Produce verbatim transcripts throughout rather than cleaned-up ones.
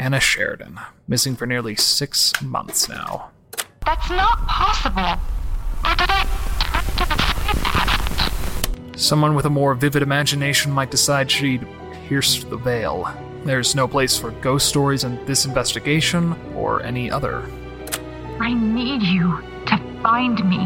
Anna Sheridan, missing for nearly six months now. That's not possible. Or did I Someone with a more vivid imagination might decide she'd pierced the veil. There's no place for ghost stories in this investigation or any other. I need you to find me.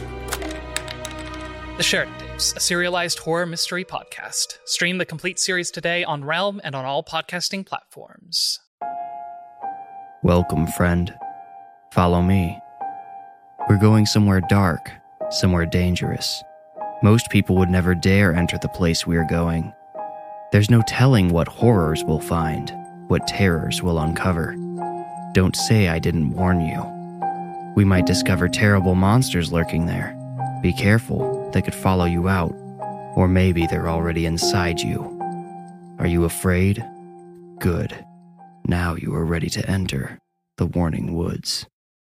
The Sheridan Tapes, a serialized horror mystery podcast. Stream the complete series today on Realm and on all podcasting platforms. Welcome, friend. Follow me. We're going somewhere dark, somewhere dangerous. Most people would never dare enter the place we're going. There's no telling what horrors we'll find, what terrors we'll uncover. Don't say I didn't warn you. We might discover terrible monsters lurking there. Be careful, they could follow you out. Or maybe they're already inside you. Are you afraid? Good. Now you are ready to enter the Warning Woods.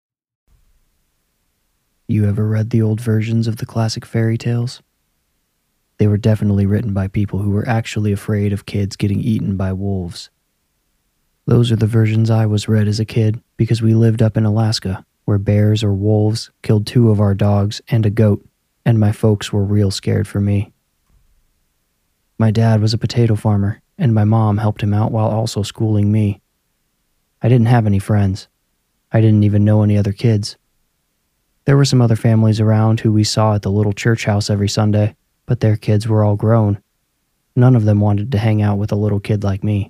You ever read the old versions of the classic fairy tales? They were definitely written by people who were actually afraid of kids getting eaten by wolves. Those are the versions I was read as a kid because we lived up in Alaska, where bears or wolves killed two of our dogs and a goat, and my folks were real scared for me. My dad was a potato farmer, and my mom helped him out while also schooling me. I didn't have any friends. I didn't even know any other kids. There were some other families around who we saw at the little church house every Sunday, but their kids were all grown. None of them wanted to hang out with a little kid like me.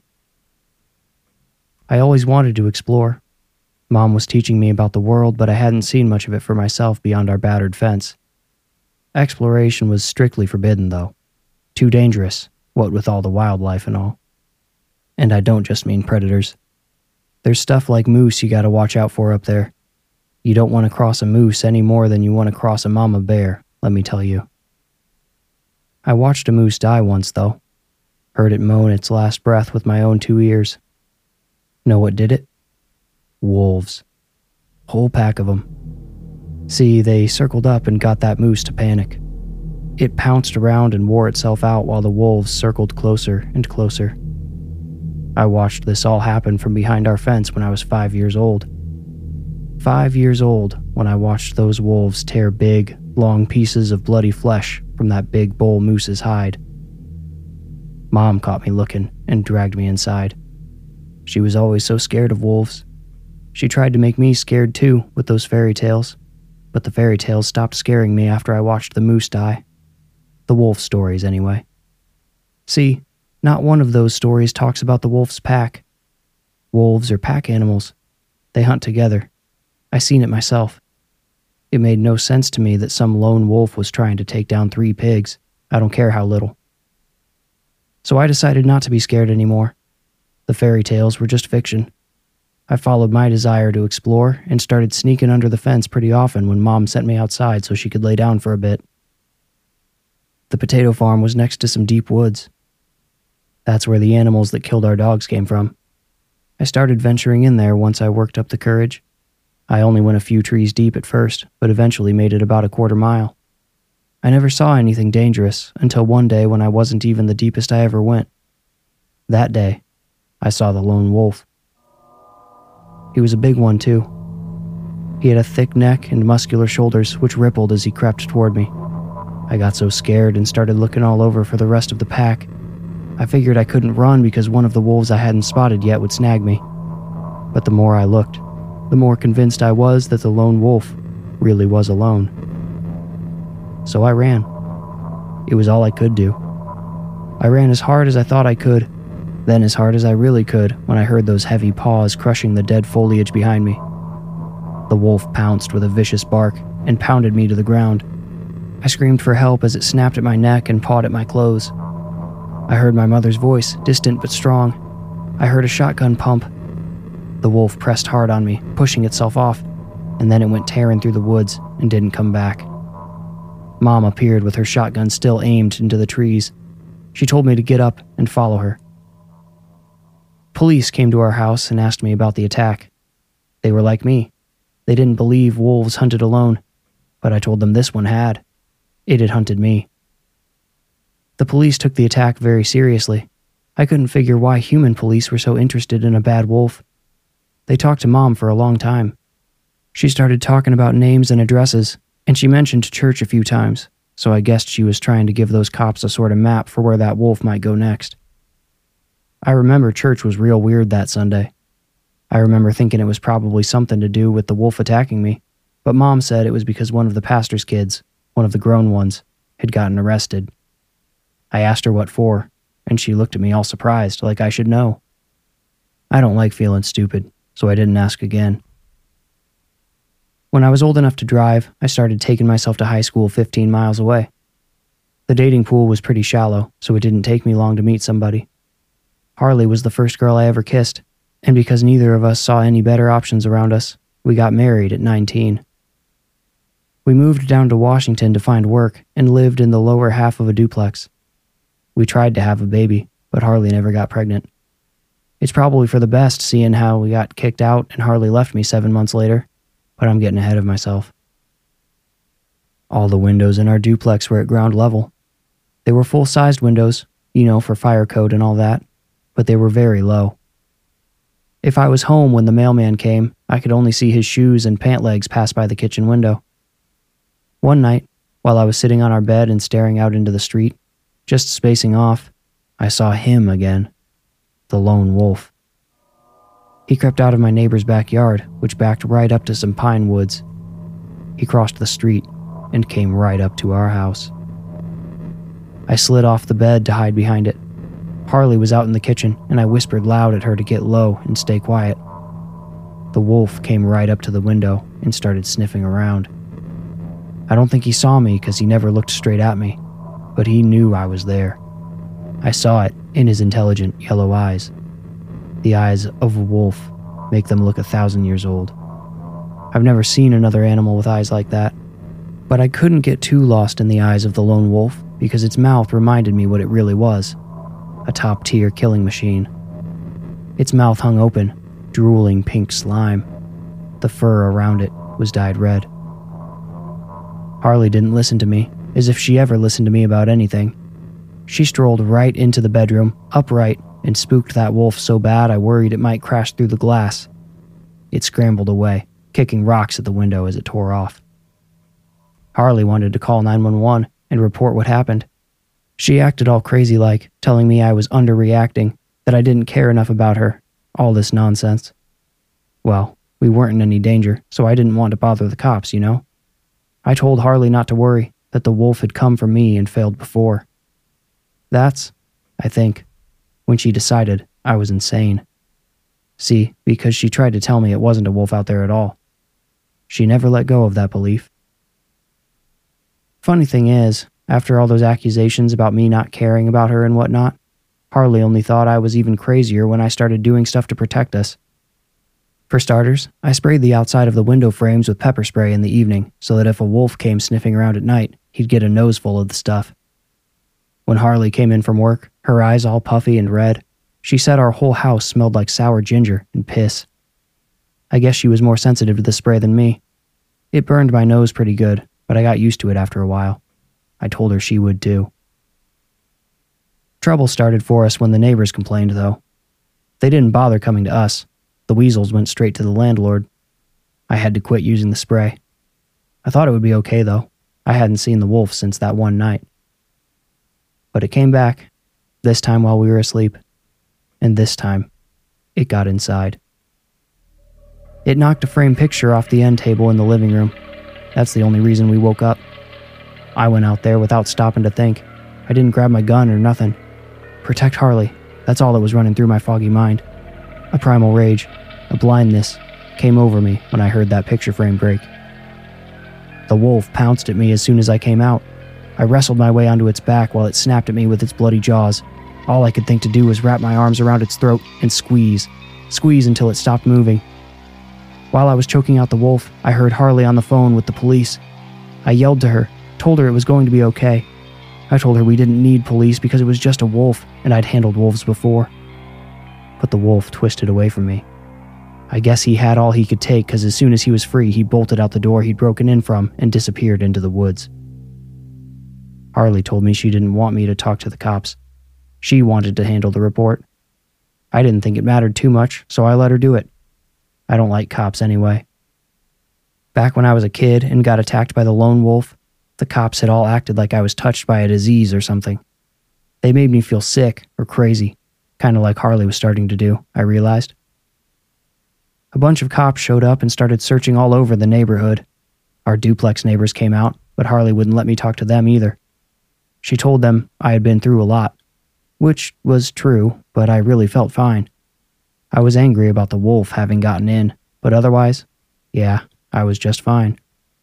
I always wanted to explore. Mom was teaching me about the world, but I hadn't seen much of it for myself beyond our battered fence. Exploration was strictly forbidden, though. Too dangerous, what with all the wildlife and all. And I don't just mean predators. There's stuff like moose you gotta watch out for up there. You don't want to cross a moose any more than you want to cross a mama bear, let me tell you. I watched a moose die once, though. Heard it moan its last breath with my own two ears. Know what did it? Wolves. Whole pack of them. See, they circled up and got that moose to panic. It pounced around and wore itself out while the wolves circled closer and closer. I watched this all happen from behind our fence when I was five years old. Five years old when I watched those wolves tear big, long pieces of bloody flesh from that big bull moose's hide. Mom caught me looking and dragged me inside. She was always so scared of wolves. She tried to make me scared too with those fairy tales, but the fairy tales stopped scaring me after I watched the moose die. The wolf stories, anyway. See, not one of those stories talks about the wolf's pack. Wolves are pack animals. They hunt together. I seen it myself. It made no sense to me that some lone wolf was trying to take down three pigs. I don't care how little. So I decided not to be scared anymore. The fairy tales were just fiction. I followed my desire to explore and started sneaking under the fence pretty often when Mom sent me outside so she could lay down for a bit. The potato farm was next to some deep woods. That's where the animals that killed our dogs came from. I started venturing in there once I worked up the courage. I only went a few trees deep at first, but eventually made it about a quarter mile. I never saw anything dangerous until one day when I wasn't even the deepest I ever went. That day, I saw the lone wolf. He was a big one, too. He had a thick neck and muscular shoulders which rippled as he crept toward me. I got so scared and started looking all over for the rest of the pack. I figured I couldn't run because one of the wolves I hadn't spotted yet would snag me. But the more I looked, the more convinced I was that the lone wolf really was alone. So I ran. It was all I could do. I ran as hard as I thought I could, then as hard as I really could when I heard those heavy paws crushing the dead foliage behind me. The wolf pounced with a vicious bark and pounded me to the ground. I screamed for help as it snapped at my neck and pawed at my clothes. I heard my mother's voice, distant but strong. I heard a shotgun pump. The wolf pressed hard on me, pushing itself off, and then it went tearing through the woods and didn't come back. Mom appeared with her shotgun still aimed into the trees. She told me to get up and follow her. Police came to our house and asked me about the attack. They were like me. They didn't believe wolves hunted alone, but I told them this one had. It had hunted me. The police took the attack very seriously. I couldn't figure why human police were so interested in a bad wolf. They talked to Mom for a long time. She started talking about names and addresses, and she mentioned church a few times, so I guessed she was trying to give those cops a sort of map for where that wolf might go next. I remember church was real weird that Sunday. I remember thinking it was probably something to do with the wolf attacking me, but Mom said it was because one of the pastor's kids, one of the grown ones, had gotten arrested. I asked her what for, and she looked at me all surprised, like I should know. I don't like feeling stupid, so I didn't ask again. When I was old enough to drive, I started taking myself to high school fifteen miles away. The dating pool was pretty shallow, so it didn't take me long to meet somebody. Harley was the first girl I ever kissed, and because neither of us saw any better options around us, we got married at nineteen. We moved down to Washington to find work and lived in the lower half of a duplex. We tried to have a baby, but Harley never got pregnant. It's probably for the best seeing how we got kicked out and Harley left me seven months later, but I'm getting ahead of myself. All the windows in our duplex were at ground level. They were full-sized windows, you know, for fire code and all that, but they were very low. If I was home when the mailman came, I could only see his shoes and pant legs pass by the kitchen window. One night, while I was sitting on our bed and staring out into the street, just spacing off, I saw him again, the lone wolf. He crept out of my neighbor's backyard, which backed right up to some pine woods. He crossed the street and came right up to our house. I slid off the bed to hide behind it. Harley was out in the kitchen, and I whispered loud at her to get low and stay quiet. The wolf came right up to the window and started sniffing around. I don't think he saw me because he never looked straight at me, but he knew I was there. I saw it in his intelligent yellow eyes. The eyes of a wolf make them look a thousand years old. I've never seen another animal with eyes like that, but I couldn't get too lost in the eyes of the lone wolf because its mouth reminded me what it really was, a top-tier killing machine. Its mouth hung open, drooling pink slime. The fur around it was dyed red. Harley didn't listen to me, as if she ever listened to me about anything. She strolled right into the bedroom, upright, and spooked that wolf so bad I worried it might crash through the glass. It scrambled away, kicking rocks at the window as it tore off. Harley wanted to call nine one one and report what happened. She acted all crazy-like, telling me I was underreacting, that I didn't care enough about her, all this nonsense. Well, we weren't in any danger, so I didn't want to bother the cops, you know? I told Harley not to worry, that the wolf had come for me and failed before. That's, I think, when she decided I was insane. See, because she tried to tell me it wasn't a wolf out there at all. She never let go of that belief. Funny thing is, after all those accusations about me not caring about her and whatnot, Harley only thought I was even crazier when I started doing stuff to protect us. For starters, I sprayed the outside of the window frames with pepper spray in the evening so that if a wolf came sniffing around at night, he'd get a nose full of the stuff. When Harley came in from work, her eyes all puffy and red, she said our whole house smelled like sour ginger and piss. I guess she was more sensitive to the spray than me. It burned my nose pretty good, but I got used to it after a while. I told her she would too. Trouble started for us when the neighbors complained, though. They didn't bother coming to us. The weasels went straight to the landlord. I had to quit using the spray. I thought it would be okay, though. I hadn't seen the wolf since that one night. But it came back, this time while we were asleep. And this time, it got inside. It knocked a framed picture off the end table in the living room. That's the only reason we woke up. I went out there without stopping to think. I didn't grab my gun or nothing. Protect Harley, that's all that was running through my foggy mind. A primal rage, a blindness, came over me when I heard that picture frame break. The wolf pounced at me as soon as I came out. I wrestled my way onto its back while it snapped at me with its bloody jaws. All I could think to do was wrap my arms around its throat and squeeze. Squeeze until it stopped moving. While I was choking out the wolf, I heard Harley on the phone with the police. I yelled to her, told her it was going to be okay. I told her we didn't need police because it was just a wolf and I'd handled wolves before. But the wolf twisted away from me. I guess he had all he could take because as soon as he was free, he bolted out the door he'd broken in from and disappeared into the woods. Harley told me she didn't want me to talk to the cops. She wanted to handle the report. I didn't think it mattered too much, so I let her do it. I don't like cops anyway. Back when I was a kid and got attacked by the lone wolf, the cops had all acted like I was touched by a disease or something. They made me feel sick or crazy, kind of like Harley was starting to do, I realized. A bunch of cops showed up and started searching all over the neighborhood. Our duplex neighbors came out, but Harley wouldn't let me talk to them either. She told them I had been through a lot, which was true, but I really felt fine. I was angry about the wolf having gotten in, but otherwise, yeah, I was just fine.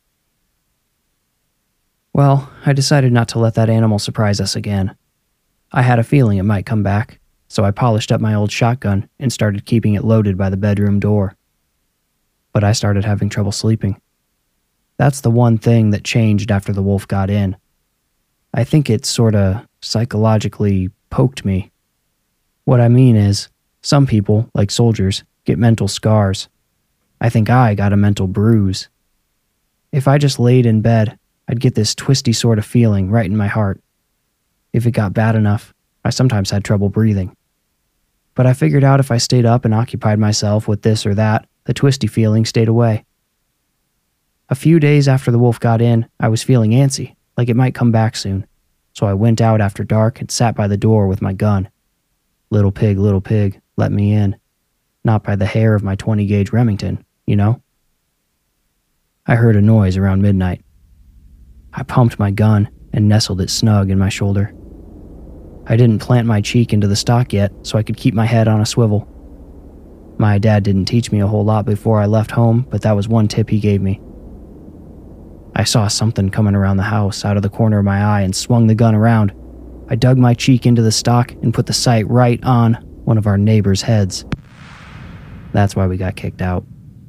Well, I decided not to let that animal surprise us again. I had a feeling it might come back, so I polished up my old shotgun and started keeping it loaded by the bedroom door. But I started having trouble sleeping. That's the one thing that changed after the wolf got in. I think it sorta psychologically poked me. What I mean is, some people, like soldiers, get mental scars. I think I got a mental bruise. If I just laid in bed, I'd get this twisty sort of feeling right in my heart. If it got bad enough, I sometimes had trouble breathing. But I figured out if I stayed up and occupied myself with this or that, the twisty feeling stayed away. A few days after the wolf got in, I was feeling antsy, like it might come back soon, so I went out after dark and sat by the door with my gun. Little pig, little pig, let me in. Not by the hair of my twenty gauge Remington, you know? I heard a noise around midnight. I pumped my gun and nestled it snug in my shoulder. I didn't plant my cheek into the stock yet, so I could keep my head on a swivel. My dad didn't teach me a whole lot before I left home, but that was one tip he gave me. I saw something coming around the house out of the corner of my eye and swung the gun around. I dug my cheek into the stock and put the sight right on one of our neighbors' heads. That's why we got kicked out.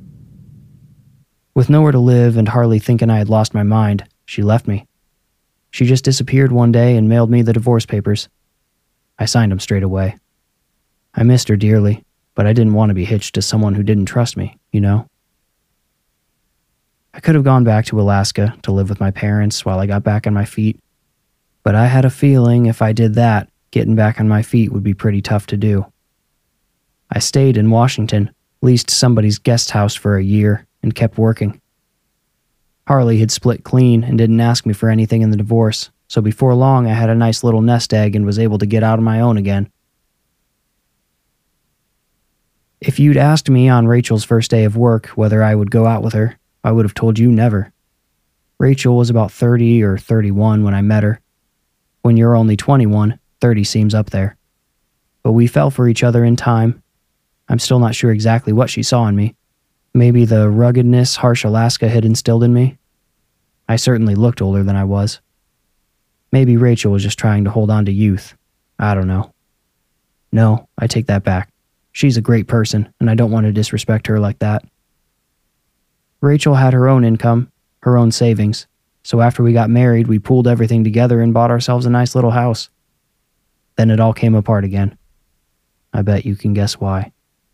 With nowhere to live and Harley thinking I had lost my mind, she left me. She just disappeared one day and mailed me the divorce papers. I signed them straight away. I missed her dearly, but I didn't want to be hitched to someone who didn't trust me, you know? I could have gone back to Alaska to live with my parents while I got back on my feet, but I had a feeling if I did that, getting back on my feet would be pretty tough to do. I stayed in Washington, leased somebody's guest house for a year, and kept working. Harley had split clean and didn't ask me for anything in the divorce, so before long I had a nice little nest egg and was able to get out on my own again. If you'd asked me on Rachel's first day of work whether I would go out with her, I would have told you never. Rachel was about thirty or thirty-one when I met her. When you're only twenty-one, thirty seems up there. But we fell for each other in time. I'm still not sure exactly what she saw in me. Maybe the ruggedness harsh Alaska had instilled in me. I certainly looked older than I was. Maybe Rachel was just trying to hold on to youth. I don't know. No, I take that back. She's a great person, and I don't want to disrespect her like that. Rachel had her own income, her own savings, so after we got married, we pooled everything together and bought ourselves a nice little house. Then it all came apart again. I bet you can guess why.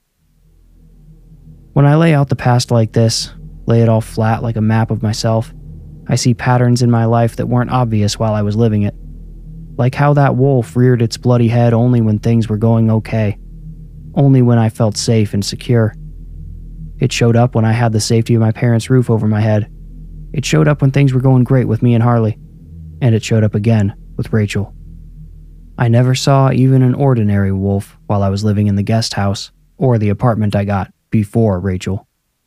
When I lay out the past like this, lay it all flat like a map of myself, I see patterns in my life that weren't obvious while I was living it. Like how that wolf reared its bloody head only when things were going okay. Only when I felt safe and secure. It showed up when I had the safety of my parents' roof over my head. It showed up when things were going great with me and Harley. And it showed up again with Rachel. I never saw even an ordinary wolf while I was living in the guest house or the apartment I got before Rachel.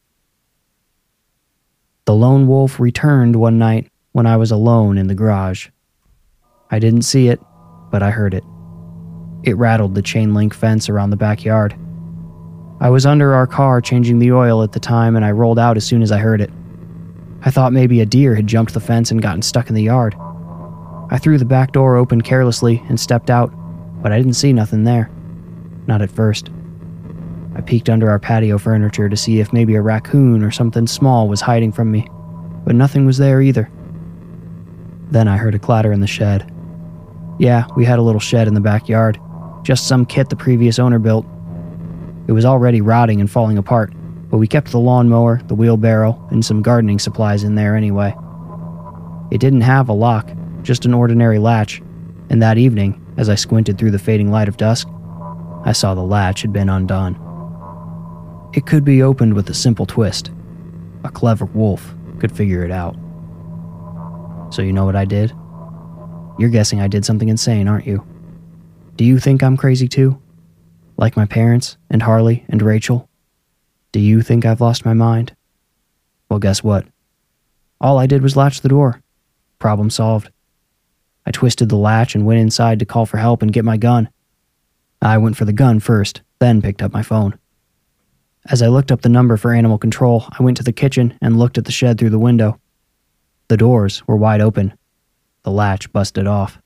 The lone wolf returned one night when I was alone in the garage. I didn't see it, but I heard it. It rattled the chain link fence around the backyard. I was under our car changing the oil at the time and I rolled out as soon as I heard it. I thought maybe a deer had jumped the fence and gotten stuck in the yard. I threw the back door open carelessly and stepped out, but I didn't see nothing there. Not at first. I peeked under our patio furniture to see if maybe a raccoon or something small was hiding from me, but nothing was there either. Then I heard a clatter in the shed. Yeah, we had a little shed in the backyard, just some kit the previous owner built. It was already rotting and falling apart, but we kept the lawnmower, the wheelbarrow, and some gardening supplies in there anyway. It didn't have a lock, just an ordinary latch, and that evening, As I squinted through the fading light of dusk, I saw the latch had been undone. It could be opened with a simple twist. A clever wolf could figure it out. So you know what I did? You're guessing I did something insane, aren't you? Do you think I'm crazy too? Like my parents, and Harley, and Rachel? Do you think I've lost my mind? Well, guess what? All I did was latch the door. Problem solved. I twisted the latch and went inside to call for help and get my gun. I went for the gun first, then picked up my phone. As I looked up the number for animal control, I went to the kitchen and looked at the shed through the window. The doors were wide open. The latch busted off.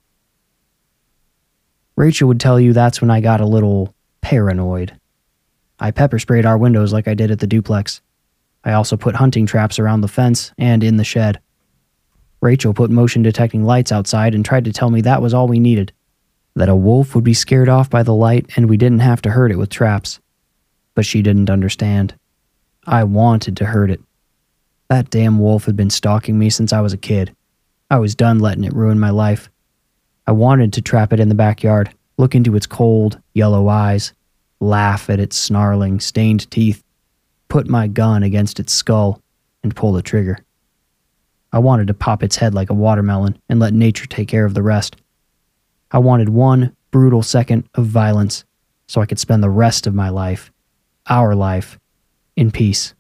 Rachel would tell you that's when I got a little paranoid. I pepper sprayed our windows like I did at the duplex. I also put hunting traps around the fence and in the shed. Rachel put motion detecting lights outside and tried to tell me that was all we needed, that a wolf would be scared off by the light and we didn't have to hurt it with traps. But she didn't understand. I wanted to hurt it. That damn wolf had been stalking me since I was a kid. I was done letting it ruin my life. I wanted to trap it in the backyard, look into its cold, yellow eyes, laugh at its snarling, stained teeth, put my gun against its skull, and pull the trigger. I wanted to pop its head like a watermelon and let nature take care of the rest. I wanted one brutal second of violence so I could spend the rest of my life, our life, in peace.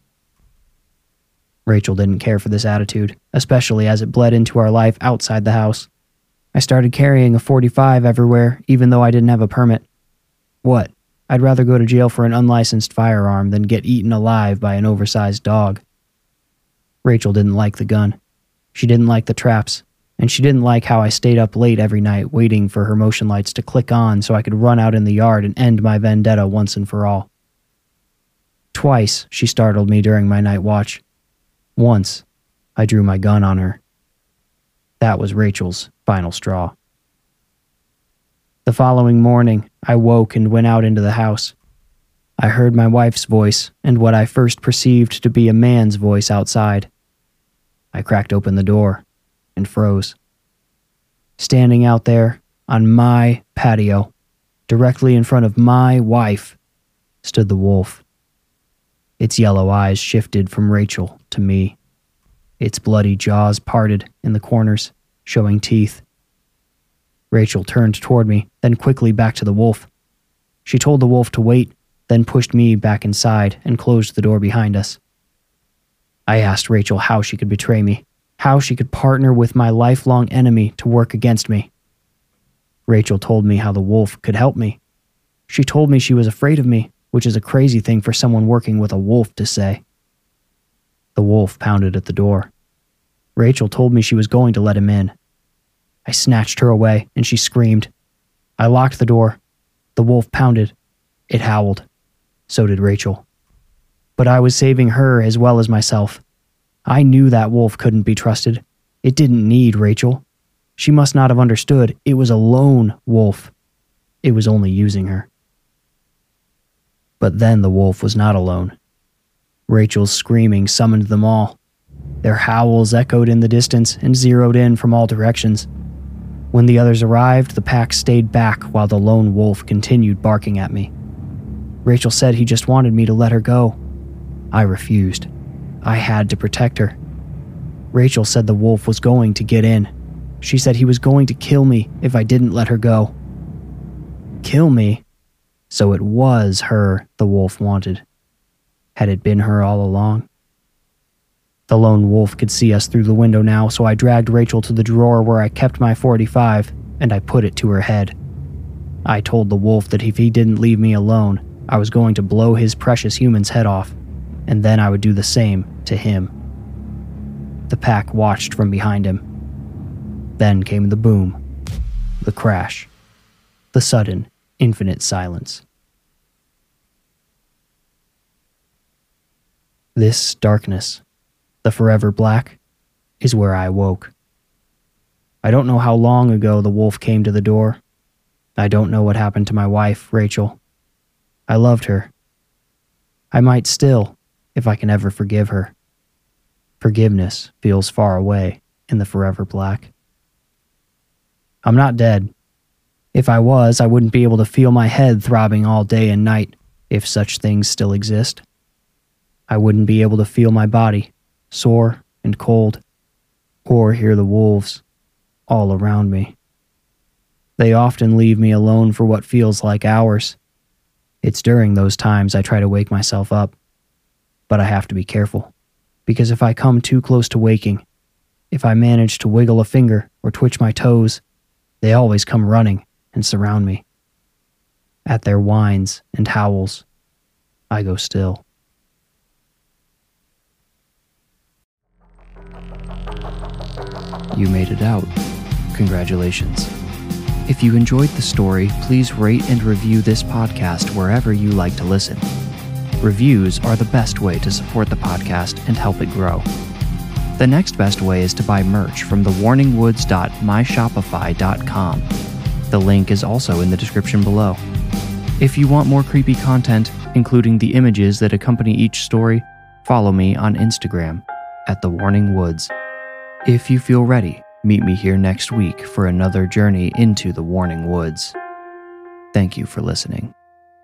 Rachel didn't care for this attitude, especially as it bled into our life outside the house. I started carrying a forty-five everywhere, even though I didn't have a permit. What? I'd rather go to jail for an unlicensed firearm than get eaten alive by an oversized dog. Rachel didn't like the gun. She didn't like the traps, and she didn't like how I stayed up late every night waiting for her motion lights to click on so I could run out in the yard and end my vendetta once and for all. Twice, she startled me during my night watch. Once, I drew my gun on her. That was Rachel's final straw. The following morning, I woke and went out into the house. I heard my wife's voice and what I first perceived to be a man's voice outside. I cracked open the door and froze. Standing out there on my patio, directly in front of my wife, stood the wolf. Its yellow eyes shifted from Rachel to me. Its bloody jaws parted in the corners, showing teeth. Rachel turned toward me, then quickly back to the wolf. She told the wolf to wait, then pushed me back inside and closed the door behind us. I asked Rachel how she could betray me, how she could partner with my lifelong enemy to work against me. Rachel told me how the wolf could help me. She told me she was afraid of me, which is a crazy thing for someone working with a wolf to say. The wolf pounded at the door. Rachel told me she was going to let him in. I snatched her away, and she screamed. I locked the door. The wolf pounded. It howled. So did Rachel. But I was saving her as well as myself. I knew that wolf couldn't be trusted. It didn't need Rachel. She must not have understood. It was a lone wolf. It was only using her. But then the wolf was not alone. Rachel's screaming summoned them all. Their howls echoed in the distance and zeroed in from all directions. When the others arrived, the pack stayed back while the lone wolf continued barking at me. Rachel said he just wanted me to let her go. I refused. I had to protect her. Rachel said the wolf was going to get in. She said he was going to kill me if I didn't let her go. Kill me? So it was her the wolf wanted. Had it been her all along? The lone wolf could see us through the window now, so I dragged Rachel to the drawer where I kept my forty-five, and I put it to her head. I told the wolf that if he didn't leave me alone, I was going to blow his precious human's head off, and then I would do the same to him. The pack watched from behind him. Then came the boom, the crash, the sudden, infinite silence. This darkness, the forever black, is where I woke. I don't know how long ago the wolf came to the door. I don't know what happened to my wife, Rachel. I loved her. I might still, if I can ever forgive her. Forgiveness feels far away in the forever black. I'm not dead. If I was, I wouldn't be able to feel my head throbbing all day and night, if such things still exist. I wouldn't be able to feel my body, sore and cold, or hear the wolves all around me. They often leave me alone for what feels like hours. It's during those times I try to wake myself up, but I have to be careful, because if I come too close to waking, if I manage to wiggle a finger or twitch my toes, they always come running and surround me. At their whines and howls, I go still. You made it out. Congratulations. If you enjoyed the story, please rate and review this podcast wherever you like to listen. Reviews are the best way to support the podcast and help it grow. The next best way is to buy merch from the warning woods dot my shopify dot com. The link is also in the description below. If you want more creepy content, including the images that accompany each story, follow me on Instagram at The Warning Woods. If you feel ready, meet me here next week for another journey into the Warning Woods. Thank you for listening.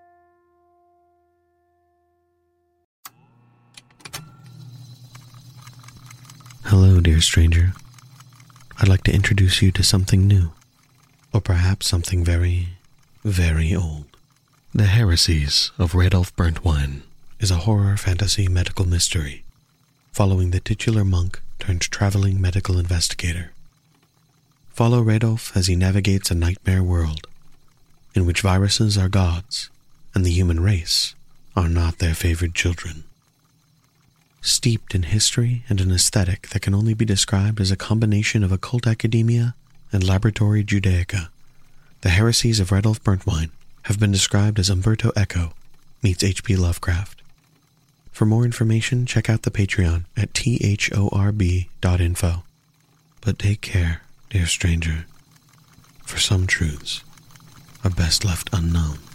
Hello, dear stranger. I'd like to introduce you to something new, or perhaps something very, very old. The Heresies of Radolf Burntwine is a horror fantasy medical mystery following the titular monk turned traveling medical investigator. Follow Radolf as he navigates a nightmare world in which viruses are gods and the human race are not their favored children. Steeped in history and an aesthetic that can only be described as a combination of occult academia and laboratory Judaica, the Heresies of Radolf Burntwine have been described as Umberto Eco meets H P Lovecraft. For more information, check out the Patreon at thorb dot info. But take care, dear stranger, for some truths are best left unknown.